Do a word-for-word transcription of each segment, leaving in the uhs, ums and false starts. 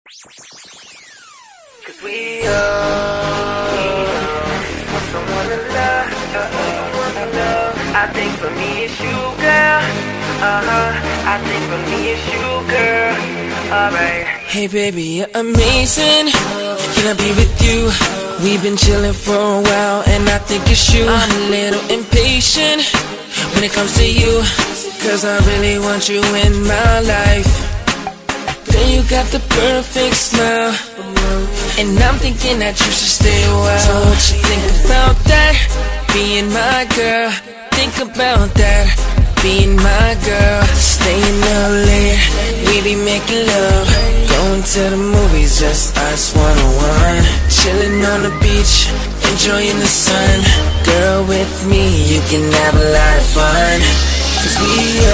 Cause we all want someone to love, someone to love. I think for me it's you, girl. Uh-huh, I think for me it's you, girl. Alright. Hey baby, you're amazing. Can I be with you? We've been chilling for a while and I think it's you. I'm a little impatient when it comes to you, cause I really want you in my life. Girl, you got the perfect smile, and I'm thinking that you should stay a while. So what you think about that? Being my girl. Think about that. Being my girl. Staying up late, we be making love. Going to the movies, just us one-on-one. Chilling on the beach, enjoying the sun. Girl, with me, you can have a lot of fun. Cause we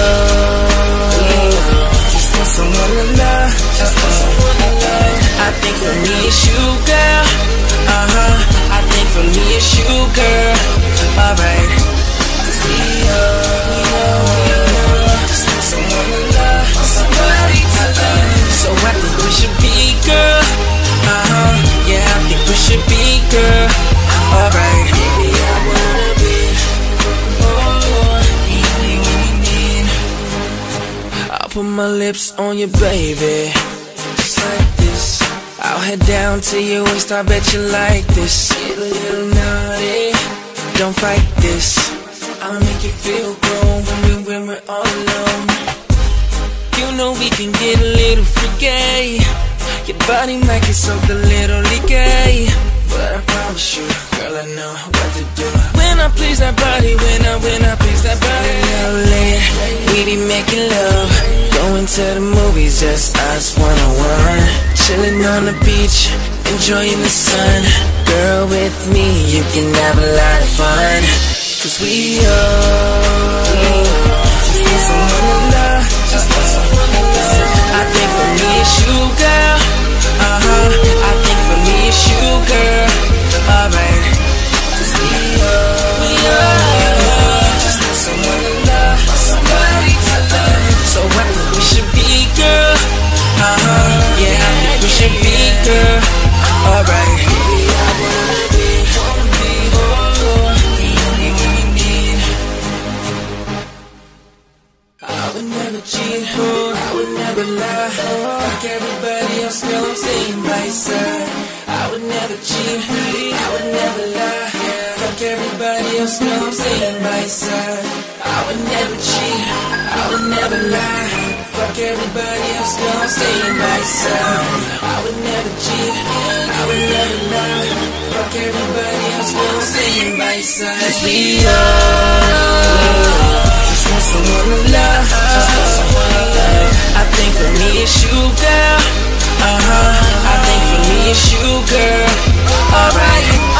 all just want someone to love, just want someone to love. I think for me it's you, girl. Uh-huh, I think for me it's you, girl. Alright. Cause we all just want someone to love, somebody to love. So I think we should be, girl. Uh-huh, yeah, I think we should be, girl. Alright. Baby, I wanna be, oh, anything you need. I'll put my lips on you, baby, just like this. I'll head down to your waist, I bet you like this. Get a little naughty, don't fight this. I'll make you feel grown when, we, when we're all alone. You know we can get a little freaky. Your body might get soaked a little leaky, but I promise you, girl, I know what to do. When I please that body, when I, when I please that body. Late, we be making love. Going to the movies, just us one-on-one. Chilling on the beach, enjoying the sun. Girl, with me, you can have a lot of fun. Cause we all just want someone to love, just want someone to love. I think for me it's you, girl. Uh-huh, I think for me it's you, girl. Alright. Cause we all, we all just want someone to love, somebody to love. So I think we should be, girl. Uh-huh, yeah, I think we should be, girl. Alright. Baby, I wanna be, wanna be, oh, anything you need. I would never cheat, I would never lie. Fuck everybody else, girl, I'm staying by your side. I would never cheat, I would never lie. Fuck everybody else, girl, I'm staying by your side. I would never cheat, I would never lie. Fuck everybody else, girl, I'm staying by your side. I would never cheat, I would never lie. Fuck everybody else, girl, I'm staying by your side. Cause we all just want someone to love, just want someone to love. I think for me it's you, girl. Uh-huh, I think for me it's you, girl. Alright.